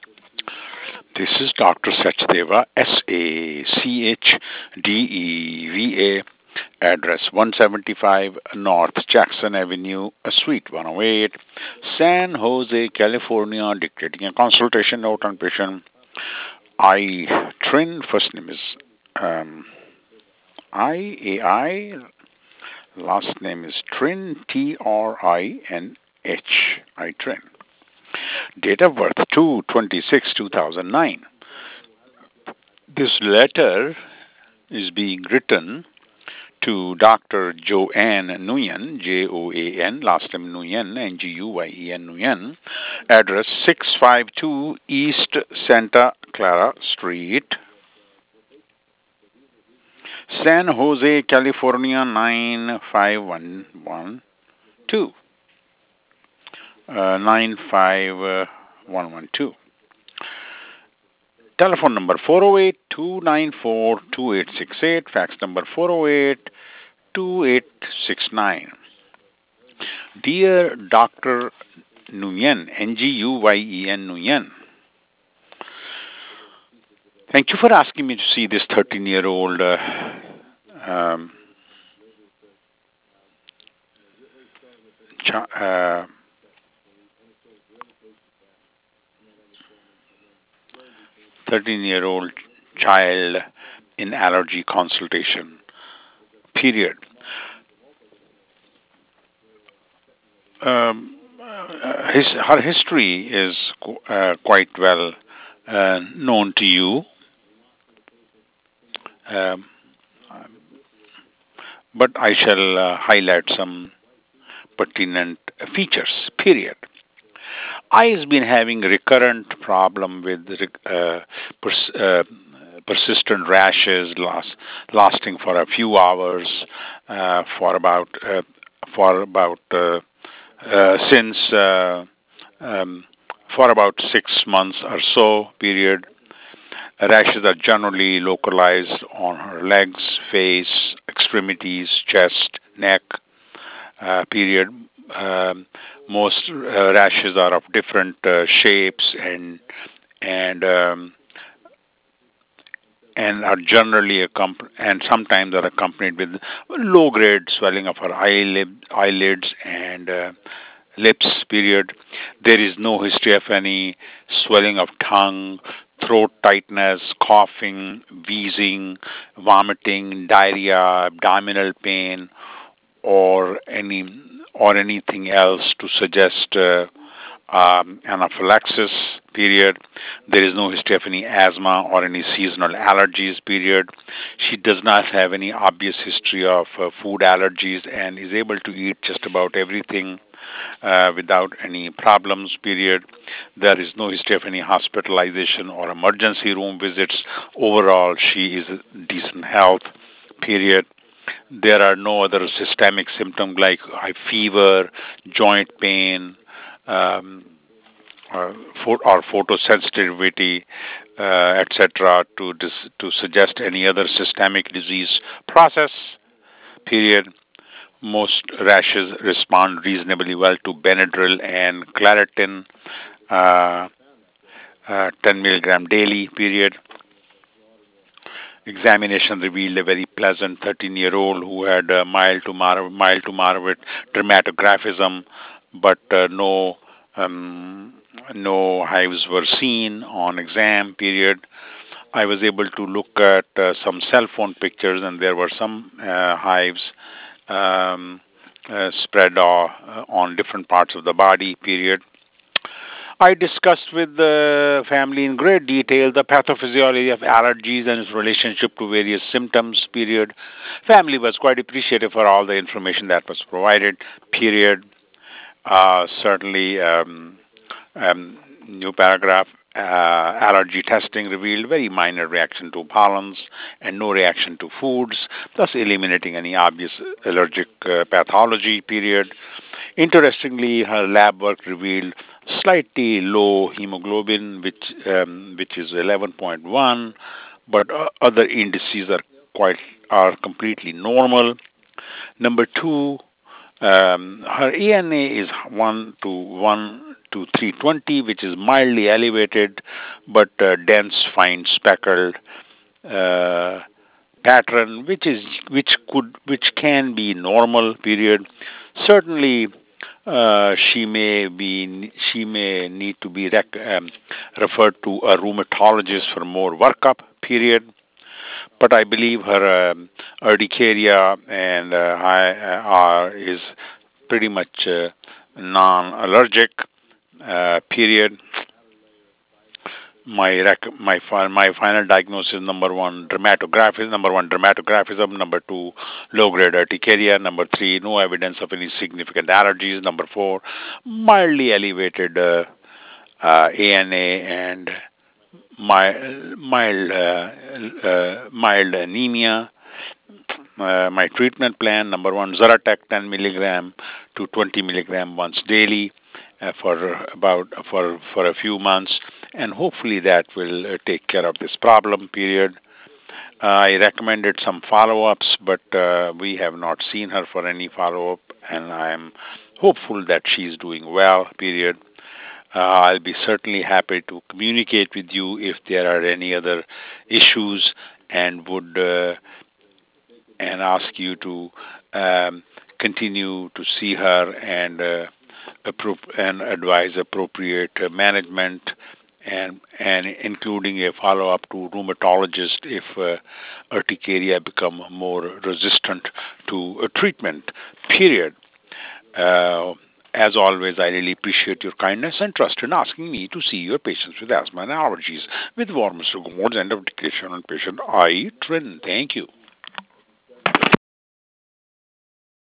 This is Dr. Sachdeva, SACHDEVA, address 175 North Jackson Avenue, Suite 108, San Jose, California, dictating a consultation note on patient I. Trin. First name is um, I. Last name is Trin, Trinnh. I. Trin. Date of birth 2/26/2009. This letter is being written to Dr. Joanne Nguyen, Joan, last name Nguyen, Nguyen, Nguyen, address 652 East Santa Clara Street, San Jose, California 95112. 95112. Telephone number 408-294-2868. Fax number 408-2869. Dear Dr. Nguyen, Nguyen, Nguyen, thank you for asking me to see this 13-year-old um, 13-year-old child in allergy consultation. Period. Her history is quite well known to you, um, but I shall highlight some pertinent features. Period. I has been having recurrent problem with persistent rashes lasting for a few hours for about since um, for about 6 months or so period. Rashes are generally localized on her legs, face, extremities, chest, neck. Period. Um, most rashes are of different shapes and um, and are generally and sometimes are accompanied with low grade swelling of her eyelids and lips. Period. There is no history of any swelling of tongue, throat tightness, coughing, wheezing, vomiting, diarrhea, abdominal pain, or anything else to suggest anaphylaxis. Period. There is no history of any asthma or any seasonal allergies. Period. She does not have any obvious history of food allergies and is able to eat just about everything without any problems. Period. There is no history of any hospitalization or emergency room visits. Overall, she is in decent health. Period. There are no other systemic symptoms like high fever, joint pain, um, or photosensitivity, etc., to suggest any other systemic disease process. Period. Most rashes respond reasonably well to Benadryl and Claritin, 10 milligram daily. Period. Examination revealed a very pleasant 13-year-old who had mild to moderate dermatographism, but um, no hives were seen on exam. Period. I was able to look at some cell phone pictures, and there were some hives um, spread on different parts of the body. Period. I discussed with the family in great detail the pathophysiology of allergies and its relationship to various symptoms. Period. Family was quite appreciative for all the information that was provided. Period. Certainly, new paragraph. Allergy testing revealed very minor reaction to pollens and no reaction to foods, thus eliminating any obvious allergic pathology. Period. Interestingly, her lab work revealed slightly low hemoglobin, which is 11.1, but other indices are completely normal. Number two, her ANA is 1 to 1 to 320, which is mildly elevated but dense, fine speckled uh, pattern, which can be normal. Period. Certainly, she may need to be referred to a rheumatologist for more workup. Period. But I believe her urticaria and is pretty much non-allergic. Period. My final diagnosis: number one dermatographism, number two low grade urticaria, number three no evidence of any significant allergies, number four mildly elevated ANA and mild anemia. My treatment plan: number one, Zyrtec 10 milligram to 20 milligram once daily for a few months, and hopefully that will take care of this problem. Period. I recommended some follow-ups, but we have not seen her for any follow-up, and I am hopeful that she's doing well. Period. I'll be certainly happy to communicate with you if there are any other issues, and would and ask you to continue to see her and advise appropriate management and including a follow up to rheumatologist if urticaria become more resistant to treatment. Period. Uh, as always, I really appreciate your kindness and trust in asking me to see your patients with asthma and allergies with warmest regards and dedication on patient I. Trin. Thank you.